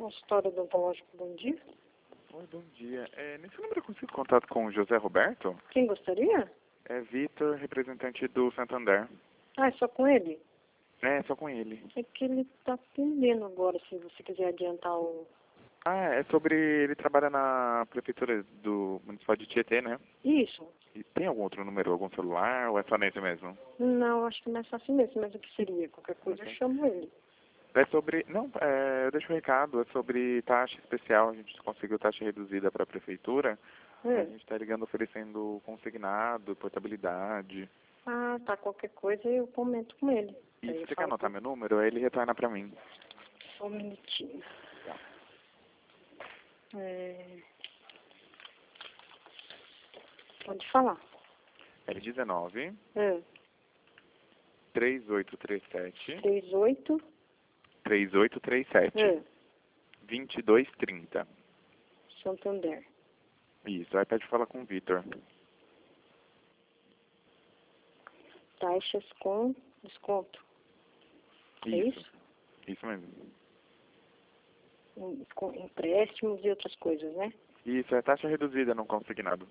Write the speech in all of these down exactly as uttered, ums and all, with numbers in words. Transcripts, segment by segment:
Consultório odontológico, bom dia. Oi, bom dia. É, nesse número eu consigo contato com o José Roberto? Quem gostaria? É Vitor, representante do Santander. Ah, é só com ele? É, só com ele. É que ele está atendendo agora, se você quiser adiantar o... Ah, é sobre... Ele trabalha na prefeitura do Municipal de Tietê, né? Isso. E tem algum outro número, algum celular, ou é só nesse mesmo? Não, acho que não é só assim mesmo, mas o que seria? Qualquer coisa eu chamo ele. É sobre... Não, é, eu deixo o recado. É sobre taxa especial. A gente conseguiu taxa reduzida para a prefeitura. É. A gente está ligando oferecendo consignado, portabilidade. Ah, tá. Qualquer coisa eu comento com ele. E Aí se eu você quer falo anotar com... meu número, aí ele retorna para mim. Só um minutinho. É... Pode falar. É dezenove, É. três oito três sete, três oito. três oito três sete, É. vinte e dois trinta. Santander. Isso, aí pede falar com o Vitor. Taxas com desconto. É Isso, isso? isso mesmo. Em- com empréstimos e outras coisas, né? Isso, é taxa reduzida no consignado.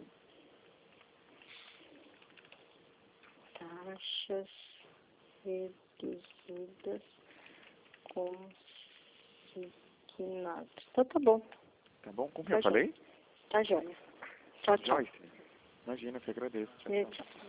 Taxas reduzidas consignadas. Então tá bom. Tá bom? Com quem Tá eu jóia. falei? Tá jóia. Tchau, tchau. Joyce. Imagina, eu que agradeço. Tchau, E tchau. tchau.